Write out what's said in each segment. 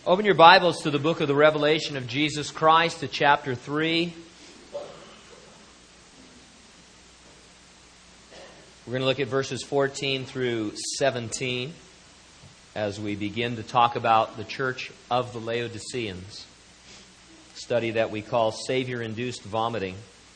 Open your Bibles to the book of the Revelation of Jesus Christ, to chapter 3. We're going to look at verses 14 through 17 as we begin to talk about the church of the Laodiceans, a study that we call Savior-Induced Vomiting.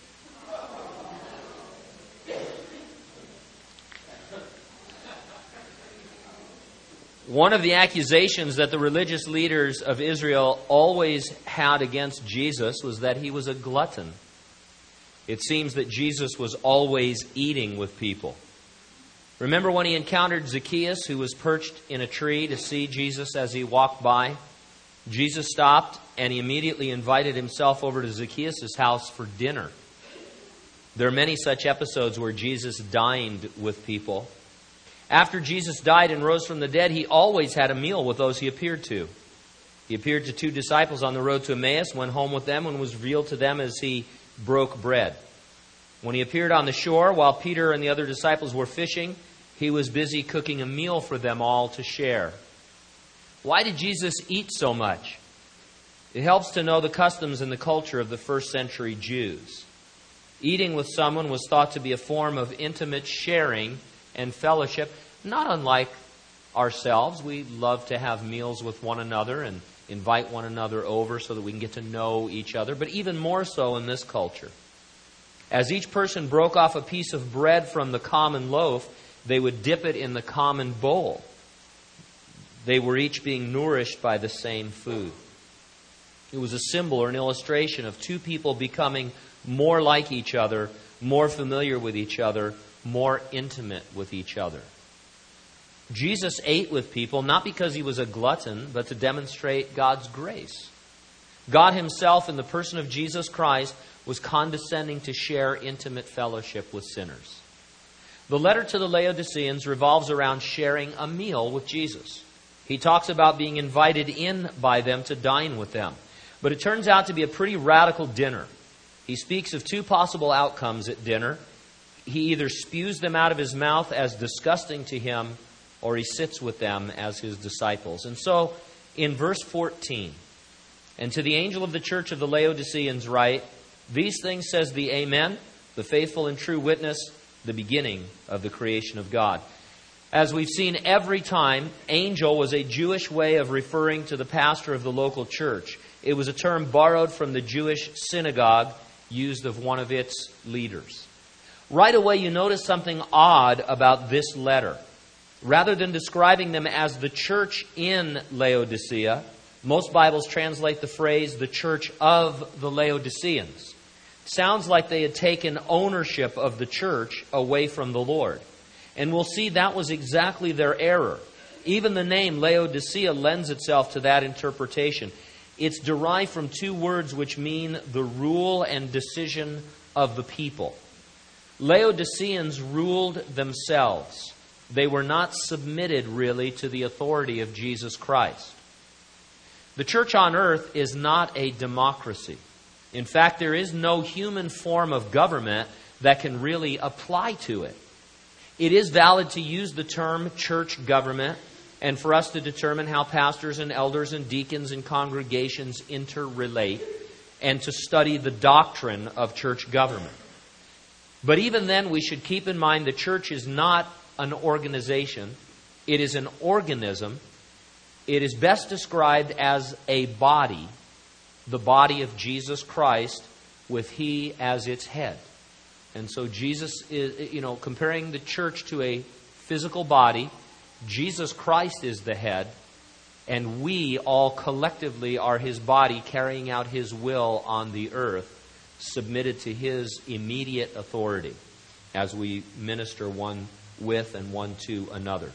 One of the accusations that the religious leaders of Israel always had against Jesus was that he was a glutton. It seems that Jesus was always eating with people. Remember when he encountered Zacchaeus, who was perched in a tree to see Jesus as he walked by? Jesus stopped and he immediately invited himself over to Zacchaeus' house for dinner. There are many such episodes where Jesus dined with people. After Jesus died and rose from the dead, he always had a meal with those he appeared to. He appeared to 2 disciples on the road to Emmaus, went home with them, and was revealed to them as he broke bread. When he appeared on the shore, while Peter and the other disciples were fishing, he was busy cooking a meal for them all to share. Why did Jesus eat so much? It helps to know the customs and the culture of the first century Jews. Eating with someone was thought to be a form of intimate sharing and fellowship, not unlike ourselves. We love to have meals with one another and invite one another over so that we can get to know each other, but even more so in this culture. As each person broke off a piece of bread from the common loaf, they would dip it in the common bowl. They were each being nourished by the same food. It was a symbol or an illustration of two people becoming more like each other, more familiar with each other, more intimate with each other. Jesus ate with people not because he was a glutton, but to demonstrate God's grace. God himself, in the person of Jesus Christ, was condescending to share intimate fellowship with sinners. The letter to the Laodiceans revolves around sharing a meal with Jesus. He talks about being invited in by them to dine with them. But it turns out to be a pretty radical dinner. He speaks of 2 possible outcomes at dinner. He either spews them out of his mouth as disgusting to him, or he sits with them as his disciples. And so, in verse 14, "And to the angel of the church of the Laodiceans write, These things says the Amen, the faithful and true witness, the beginning of the creation of God." As we've seen every time, angel was a Jewish way of referring to the pastor of the local church. It was a term borrowed from the Jewish synagogue, used of one of its leaders. Right away, you notice something odd about this letter. Rather than describing them as the church in Laodicea, most Bibles translate the phrase, the church of the Laodiceans. Sounds like they had taken ownership of the church away from the Lord. And we'll see that was exactly their error. Even the name Laodicea lends itself to that interpretation. It's derived from 2 words which mean the rule and decision of the people. Laodiceans ruled themselves. They were not submitted really to the authority of Jesus Christ. The church on earth is not a democracy. In fact, there is no human form of government that can really apply to it. It is valid to use the term church government and for us to determine how pastors and elders and deacons and congregations interrelate and to study the doctrine of church government. But even then, we should keep in mind the church is not an organization. It is an organism. It is best described as a body, the body of Jesus Christ, with He as its head. And so Jesus is, comparing the church to a physical body, Jesus Christ is the head, and we all collectively are His body carrying out His will on the earth, submitted to His immediate authority as we minister one with and one to another.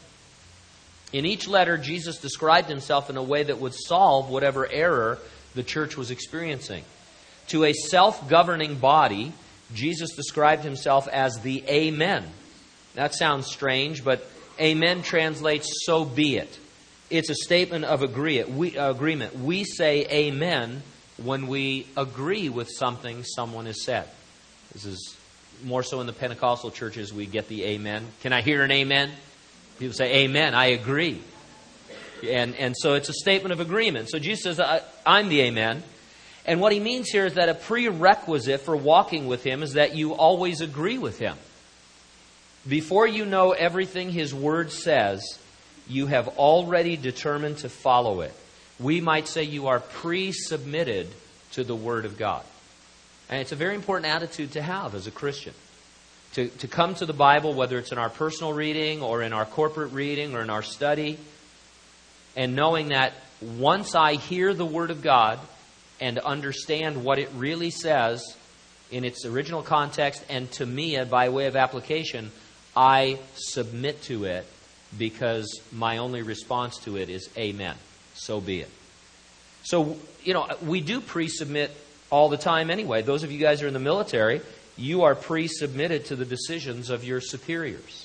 In each letter, Jesus described Himself in a way that would solve whatever error the church was experiencing. To a self-governing body, Jesus described Himself as the Amen. That sounds strange, but Amen translates so be it. It's a statement of agreement. We say Amen when we agree with something someone has said. This is more so in the Pentecostal churches we get the amen. Can I hear an amen? People say, amen, I agree. And so it's a statement of agreement. So Jesus says, I'm the amen. And what he means here is that a prerequisite for walking with him is that you always agree with him. Before you know everything his word says, you have already determined to follow it. We might say you are pre-submitted to the word of God. And it's a very important attitude to have as a Christian. To come to the Bible, whether it's in our personal reading or in our corporate reading or in our study, and knowing that once I hear the Word of God and understand what it really says in its original context and to me by way of application, I submit to it because my only response to it is amen. So be it. So, we do pre-submit all the time anyway. Those of you guys who are in the military, you are pre-submitted to the decisions of your superiors.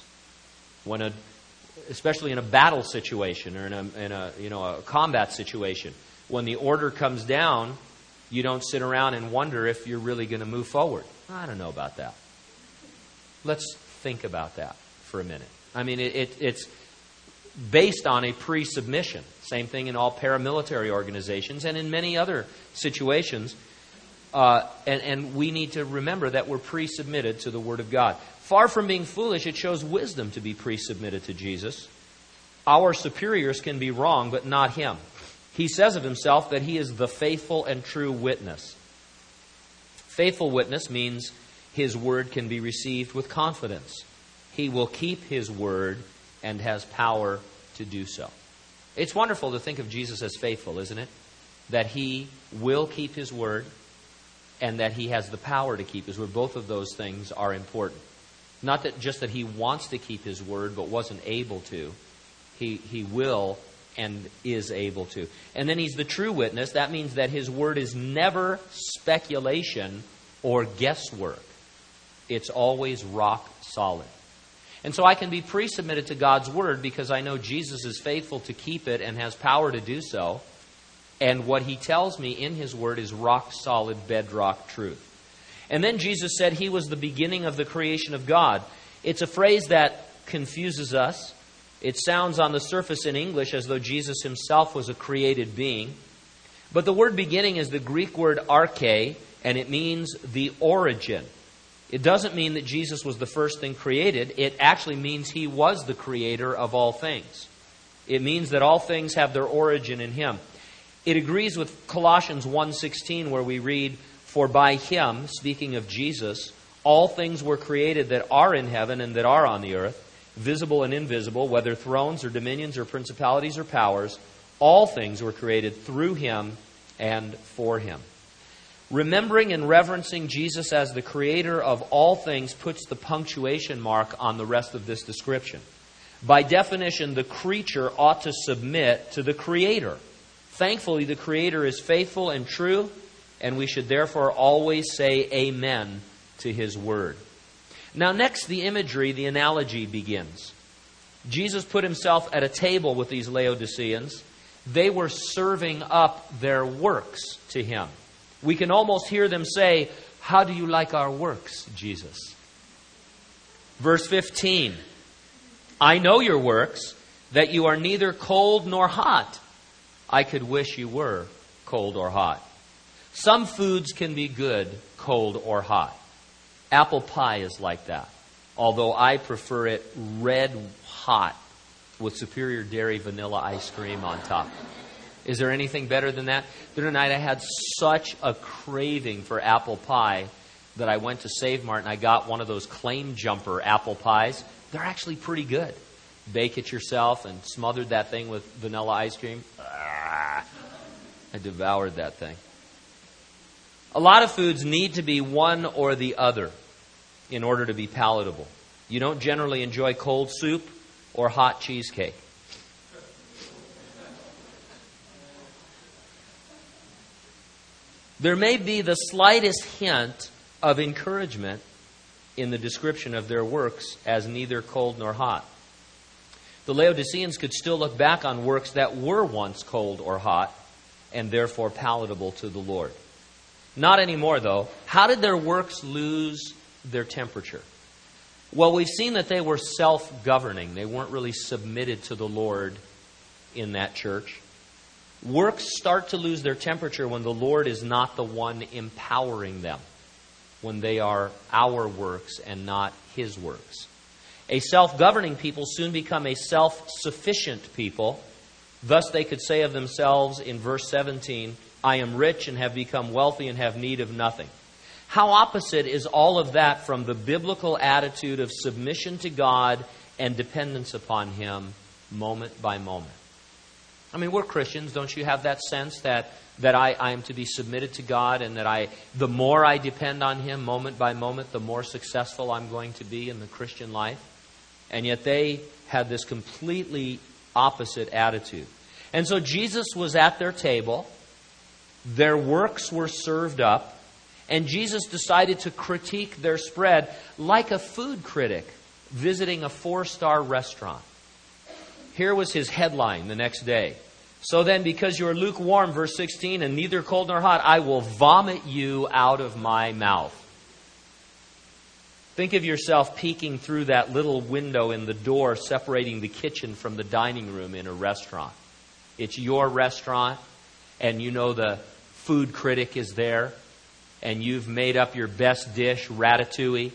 Especially in a battle situation or in a combat situation, when the order comes down, you don't sit around and wonder if you're really going to move forward. I don't know about that. Let's think about that for a minute. I mean, it's based on a pre-submission. Same thing in all paramilitary organizations and in many other situations. And we need to remember that we're pre-submitted to the Word of God. Far from being foolish, it shows wisdom to be pre-submitted to Jesus. Our superiors can be wrong, but not him. He says of himself that he is the faithful and true witness. Faithful witness means his word can be received with confidence. He will keep his word and has power to do so. It's wonderful to think of Jesus as faithful, isn't it? That he will keep his word and that he has the power to keep his word. Both of those things are important. Not that just that he wants to keep his word but wasn't able to. He will and is able to. And then he's the true witness. That means that his word is never speculation or guesswork. It's always rock solid. And so I can be pre-submitted to God's word because I know Jesus is faithful to keep it and has power to do so. And what he tells me in his word is rock solid, bedrock truth. And then Jesus said he was the beginning of the creation of God. It's a phrase that confuses us. It sounds on the surface in English as though Jesus himself was a created being. But the word beginning is the Greek word arche, and it means the origin. It doesn't mean that Jesus was the first thing created. It actually means he was the creator of all things. It means that all things have their origin in him. It agrees with Colossians 1:16 where we read, "For by him," speaking of Jesus, "all things were created that are in heaven and that are on the earth, visible and invisible, whether thrones or dominions or principalities or powers, all things were created through him and for him." Remembering and reverencing Jesus as the creator of all things puts the punctuation mark on the rest of this description. By definition, the creature ought to submit to the creator. Thankfully, the creator is faithful and true, and we should therefore always say amen to his word. Now next, the imagery, the analogy begins. Jesus put himself at a table with these Laodiceans. They were serving up their works to him. We can almost hear them say, "How do you like our works, Jesus?" Verse 15, "I know your works, that you are neither cold nor hot. I could wish you were cold or hot." Some foods can be good, cold or hot. Apple pie is like that, although I prefer it red hot with superior dairy vanilla ice cream on top. Is there anything better than that? The other night I had such a craving for apple pie that I went to Save Mart and I got one of those claim jumper apple pies. They're actually pretty good. Bake it yourself and smothered that thing with vanilla ice cream. I devoured that thing. A lot of foods need to be one or the other in order to be palatable. You don't generally enjoy cold soup or hot cheesecake. There may be the slightest hint of encouragement in the description of their works as neither cold nor hot. The Laodiceans could still look back on works that were once cold or hot and therefore palatable to the Lord. Not anymore, though. How did their works lose their temperature? Well, we've seen that they were self-governing. They weren't really submitted to the Lord in that church. Works start to lose their temperature when the Lord is not the one empowering them, when they are our works and not His works. A self-governing people soon become a self-sufficient people. Thus they could say of themselves in verse 17, I am rich and have become wealthy and have need of nothing. How opposite is all of that from the biblical attitude of submission to God and dependence upon Him moment by moment. I mean, we're Christians. Don't you have that sense that I am to be submitted to God, and that the more I depend on Him moment by moment, the more successful I'm going to be in the Christian life? And yet they had this completely opposite attitude. And so Jesus was at their table. Their works were served up. And Jesus decided to critique their spread like a food critic visiting a 4-star restaurant. Here was his headline the next day. So then, because you are lukewarm, verse 16, and neither cold nor hot, I will vomit you out of my mouth. Think of yourself peeking through that little window in the door separating the kitchen from the dining room in a restaurant. It's your restaurant, and you know the food critic is there, and you've made up your best dish, ratatouille.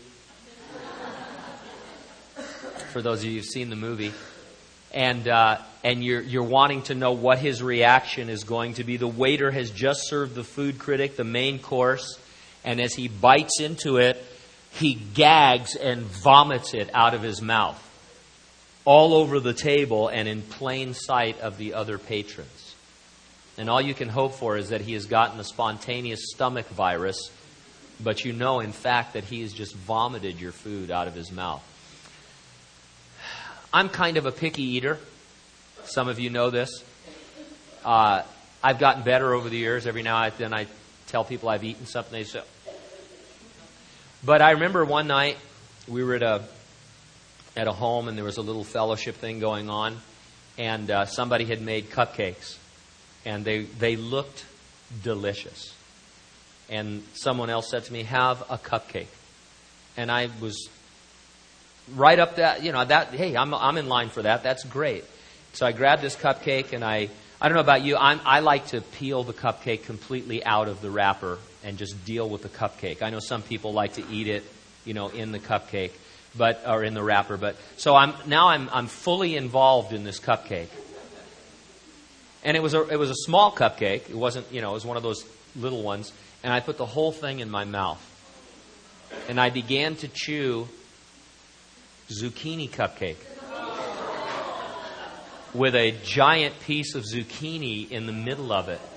For those of you who've seen the movie. And you're wanting to know what his reaction is going to be. The waiter has just served the food critic the main course, and as he bites into it, he gags and vomits it out of his mouth all over the table and in plain sight of the other patrons. And all you can hope for is that he has gotten the spontaneous stomach virus, but you know, in fact, that he has just vomited your food out of his mouth. I'm kind of a picky eater. Some of you know this. I've gotten better over the years. Every now and then I tell people I've eaten something. They say. But I remember one night we were at a home, and there was a little fellowship thing going on, and somebody had made cupcakes, and they looked delicious. And someone else said to me, "Have a cupcake," and I was right up that, hey, I'm in line for that. That's great. So I grabbed this cupcake, and I don't know about you, I like to peel the cupcake completely out of the wrapper and just deal with the cupcake. I know some people like to eat it, in the cupcake, or in the wrapper. But so I'm fully involved in this cupcake. And it was a small cupcake. It wasn't, it was one of those little ones. And I put the whole thing in my mouth. And I began to chew zucchini cupcake with a giant piece of zucchini in the middle of it.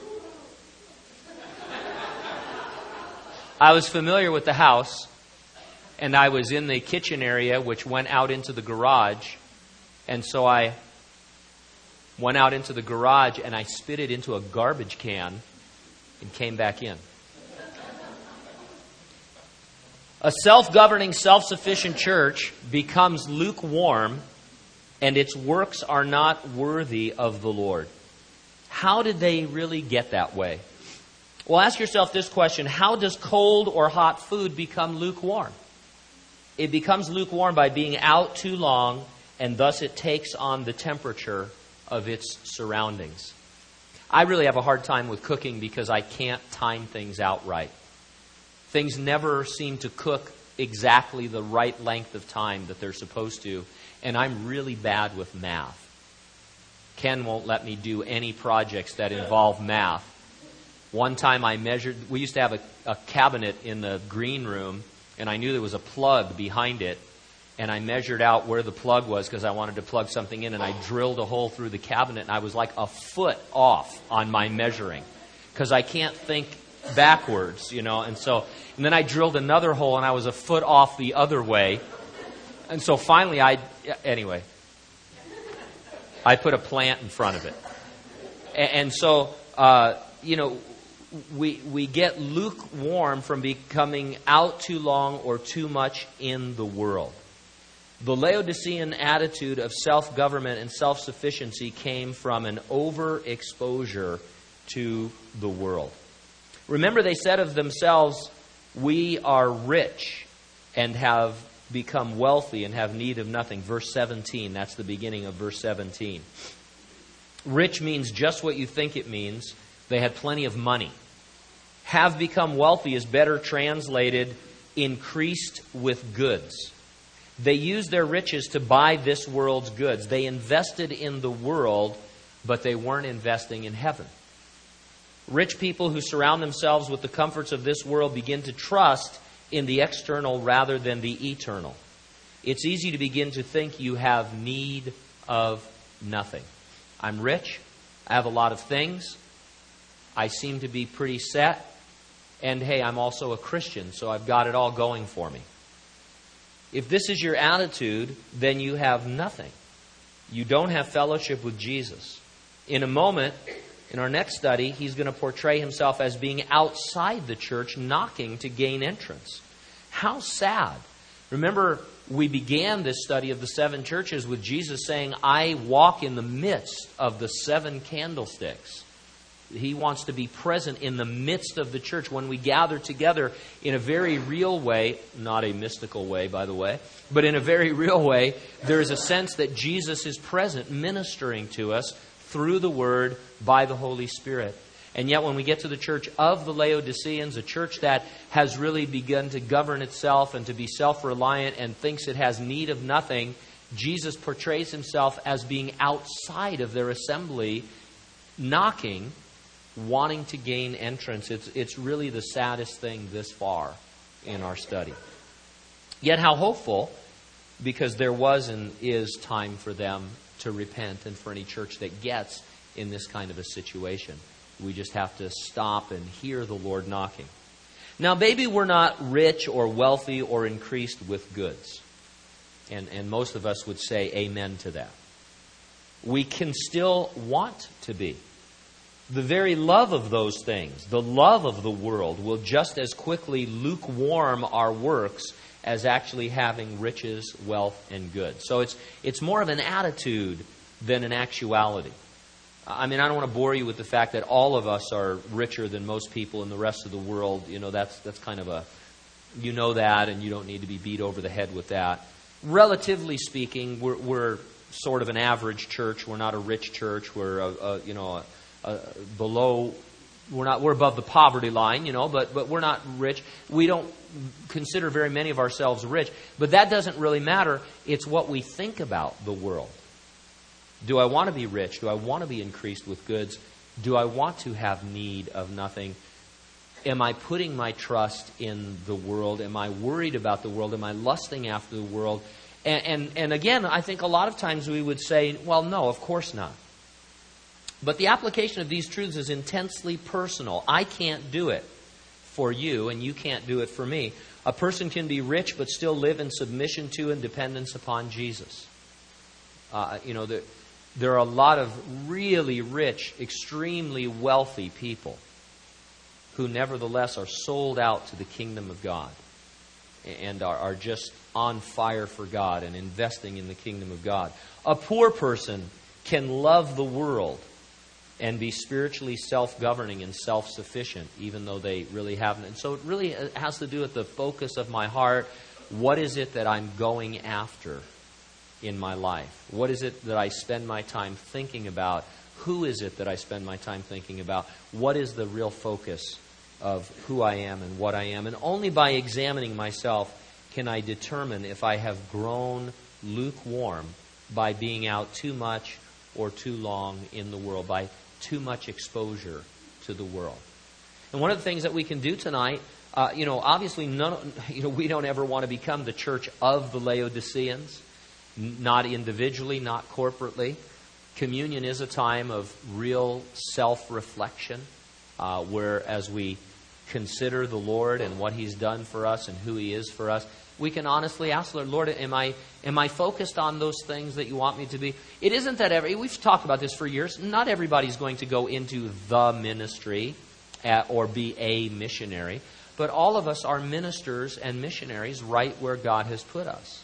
I was familiar with the house, and I was in the kitchen area, which went out into the garage. And so I went out into the garage and I spit it into a garbage can and came back in. A self-governing, self-sufficient church becomes lukewarm, and its works are not worthy of the Lord. How did they really get that way? Well, ask yourself this question: how does cold or hot food become lukewarm? It becomes lukewarm by being out too long, and thus it takes on the temperature of its surroundings. I really have a hard time with cooking because I can't time things out right. Things never seem to cook exactly the right length of time that they're supposed to, and I'm really bad with math. Ken won't let me do any projects that involve math. One time I measured, we used to have a cabinet in the green room, and I knew there was a plug behind it, and I measured out where the plug was because I wanted to plug something in, and I drilled a hole through the cabinet, and I was like a foot off on my measuring because I can't think backwards, and then I drilled another hole, and I was a foot off the other way, and so finally I put a plant in front of it, and so we get lukewarm from becoming out too long or too much in the world. The Laodicean attitude of self-government and self-sufficiency came from an overexposure to the world. Remember, they said of themselves, we are rich and have become wealthy and have need of nothing. Verse 17, that's the beginning of verse 17. Rich means just what you think it means. They had plenty of money. Have become wealthy is better translated increased with goods. They used their riches to buy this world's goods. They invested in the world, but they weren't investing in heaven. Rich people who surround themselves with the comforts of this world begin to trust in the external rather than the eternal. It's easy to begin to think you have need of nothing. I'm rich. I have a lot of things. I seem to be pretty set. And hey, I'm also a Christian, so I've got it all going for me. If this is your attitude, then you have nothing. You don't have fellowship with Jesus. In a moment, in our next study, he's going to portray himself as being outside the church, knocking to gain entrance. How sad. Remember, we began this study of the 7 churches with Jesus saying, I walk in the midst of the 7 candlesticks. He wants to be present in the midst of the church when we gather together in a very real way, not a mystical way, by the way, but in a very real way. There is a sense that Jesus is present, ministering to us through the Word by the Holy Spirit. And yet when we get to the church of the Laodiceans, a church that has really begun to govern itself and to be self-reliant and thinks it has need of nothing, Jesus portrays himself as being outside of their assembly, knocking, wanting to gain entrance. It's really the saddest thing this far in our study. Yet how hopeful, because there was and is time for them to repent, and for any church that gets in this kind of a situation. We just have to stop and hear the Lord knocking. Now, maybe we're not rich or wealthy or increased with goods. And most of us would say amen to that. We can still want to be. The very love of those things, the love of the world, will just as quickly lukewarm our works as actually having riches, wealth, and goods. So it's more of an attitude than an actuality. I mean, I don't want to bore you with the fact that all of us are richer than most people in the rest of the world. You know, that's kind of a, you know that, and you don't need to be beat over the head with that. Relatively speaking, we're sort of an average church. We're not a rich church. We're below. We're above the poverty line, but we're not rich. We don't consider very many of ourselves rich. But that doesn't really matter. It's what we think about the world. Do I want to be rich? Do I want to be increased with goods? Do I want to have need of nothing? Am I putting my trust in the world? Am I worried about the world? Am I lusting after the world? And again, I think a lot of times we would say, well, no, of course not. But the application of these truths is intensely personal. I can't do it for you, and you can't do it for me. A person can be rich but still live in submission to and dependence upon Jesus. There are a lot of really rich, extremely wealthy people who nevertheless are sold out to the kingdom of God and are just on fire for God and investing in the kingdom of God. A poor person can love the world and be spiritually self-governing and self-sufficient, even though they really haven't. And so it really has to do with the focus of my heart. What is it that I'm going after in my life? What is it that I spend my time thinking about? Who is it that I spend my time thinking about? What is the real focus of who I am and what I am? And only by examining myself can I determine if I have grown lukewarm by being out too much or too long in the world, by too much exposure to the world. And one of the things that we can do tonight, obviously we don't ever want to become the church of the Laodiceans, not individually, not corporately. Communion is a time of real self-reflection, where as we consider the Lord and what He's done for us and who He is for us, we can honestly ask the Lord, am I focused on those things that you want me to be? It isn't that we've talked about this for years. Not everybody's going to go into the ministry or be a missionary, but all of us are ministers and missionaries right where God has put us.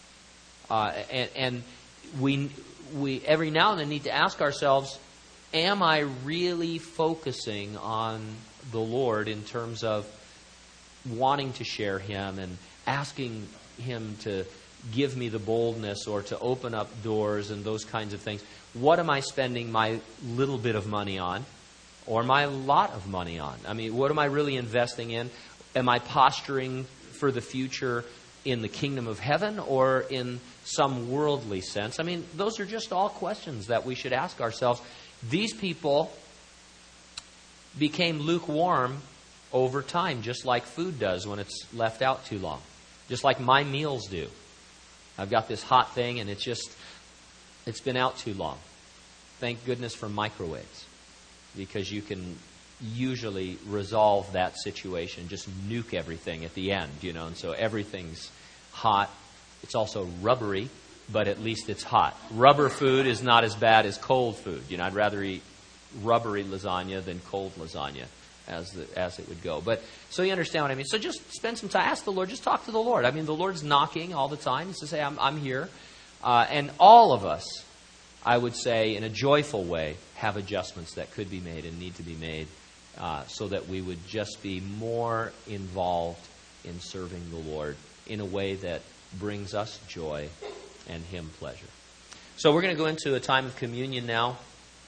And we every now and then need to ask ourselves, am I really focusing on the Lord in terms of wanting to share Him and asking Him to give me the boldness or to open up doors and those kinds of things. What am I spending my little bit of money on or my lot of money on? I mean, what am I really investing in? Am I posturing for the future in the kingdom of heaven or in some worldly sense? I mean, those are just all questions that we should ask ourselves. These people became lukewarm over time, just like food does when it's left out too long. Just like my meals do. I've got this hot thing and it's been out too long. Thank goodness for microwaves, because you can usually resolve that situation. Just nuke everything at the end, and so everything's hot. It's also rubbery, but at least it's hot. Rubber food is not as bad as cold food. I'd rather eat rubbery lasagna than cold lasagna as it would go. But so you understand what I mean. So just spend some time. Ask the Lord. Just talk to the Lord. I mean, the Lord's knocking all the time. He says, "Hey, I'm here." And all of us, I would say, in a joyful way, have adjustments that could be made and need to be made so that we would just be more involved in serving the Lord in a way that brings us joy and Him pleasure. So we're going to go into a time of communion now.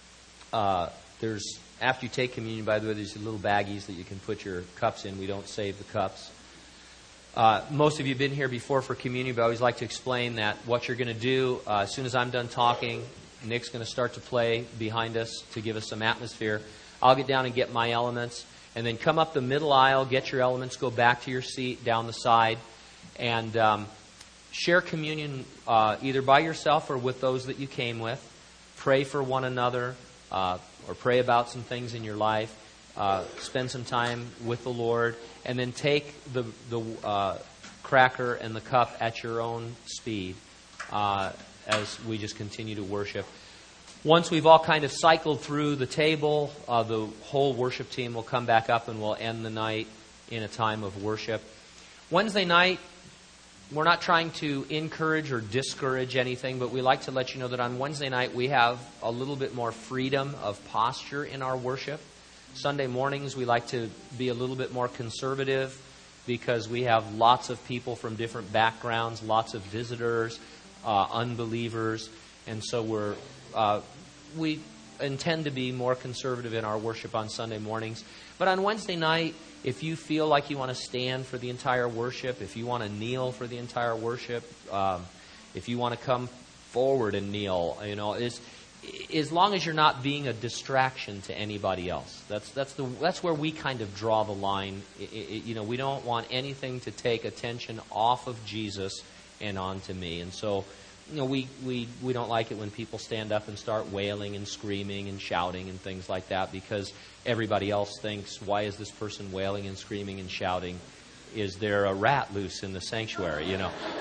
After you take communion, by the way, there's little baggies that you can put your cups in. We don't save the cups. Most of you have been here before for communion, but I always like to explain that what you're going to do, as soon as I'm done talking, Nick's going to start to play behind us to give us some atmosphere. I'll get down and get my elements, and then come up the middle aisle, get your elements, go back to your seat down the side, and share communion either by yourself or with those that you came with. Pray for one another, or pray about some things in your life. Spend some time with the Lord, and then take the cracker and the cup at your own speed as we just continue to worship. Once we've all kind of cycled through the table, the whole worship team will come back up and we'll end the night in a time of worship. Wednesday night, we're not trying to encourage or discourage anything, but we like to let you know that on Wednesday night we have a little bit more freedom of posture in our worship. Sunday mornings we like to be a little bit more conservative because we have lots of people from different backgrounds, lots of visitors, unbelievers, and so we intend to be more conservative in our worship on Sunday mornings. But on Wednesday night, if you feel like you want to stand for the entire worship, if you want to kneel for the entire worship, if you want to come forward and kneel, as long as you're not being a distraction to anybody else. That's where we kind of draw the line. We don't want anything to take attention off of Jesus and onto me. And so, we don't like it when people stand up and start wailing and screaming and shouting and things like that, because everybody else thinks, why is this person wailing and screaming and shouting? Is there a rat loose in the sanctuary?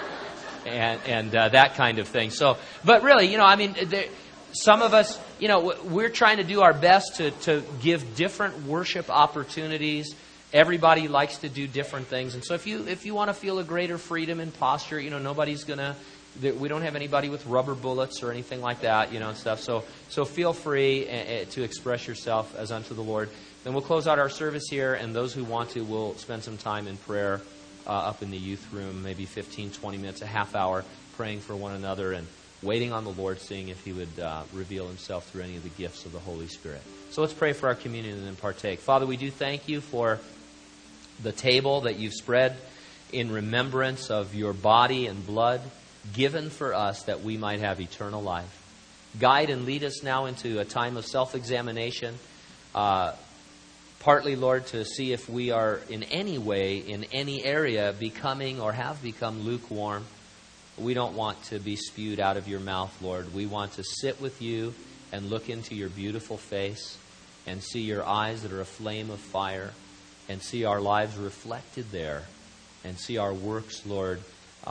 And that kind of thing. So, but really, some of us, we're trying to do our best to give different worship opportunities. Everybody likes to do different things, and so if you want to feel a greater freedom in posture, nobody's gonna. We don't have anybody with rubber bullets or anything like that, and stuff. So feel free to express yourself as unto the Lord. Then we'll close out our service here, and those who want to will spend some time in prayer up in the youth room, maybe 15, 20 minutes, a half hour, praying for one another and waiting on the Lord, seeing if He would reveal Himself through any of the gifts of the Holy Spirit. So let's pray for our communion and then partake. Father, we do thank You for the table that You've spread in remembrance of Your body and blood given for us that we might have eternal life. Guide and lead us now into a time of self-examination, partly, Lord, to see if we are in any way, in any area, becoming or have become lukewarm. We don't want to be spewed out of Your mouth, Lord. We want to sit with You and look into Your beautiful face and see Your eyes that are a flame of fire and see our lives reflected there and see our works, Lord,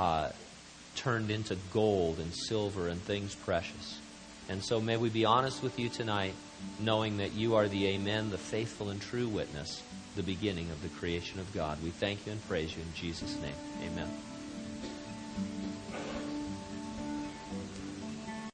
turned into gold and silver and things precious. And so may we be honest with You tonight, knowing that You are the Amen, the faithful and true witness, the beginning of the creation of God. We thank You and praise You in Jesus' name. Amen.